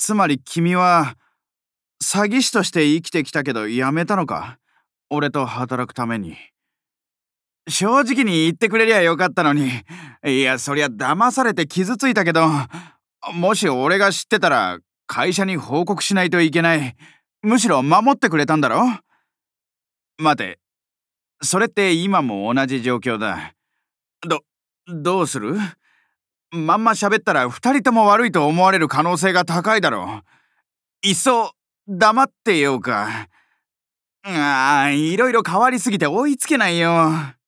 つまり君は詐欺師として生きてきたけどやめたのか？俺と働くために。正直に言ってくれりゃよかったのに。いや、そりゃ騙されて傷ついたけど、もし俺が知ってたら会社に報告しないといけない。むしろ守ってくれたんだろ？待て、それって今も同じ状況だ。どうする？まんま喋ったら二人とも悪いと思われる可能性が高いだろう。いっそ黙ってようか。いろいろ変わりすぎて追いつけないよ。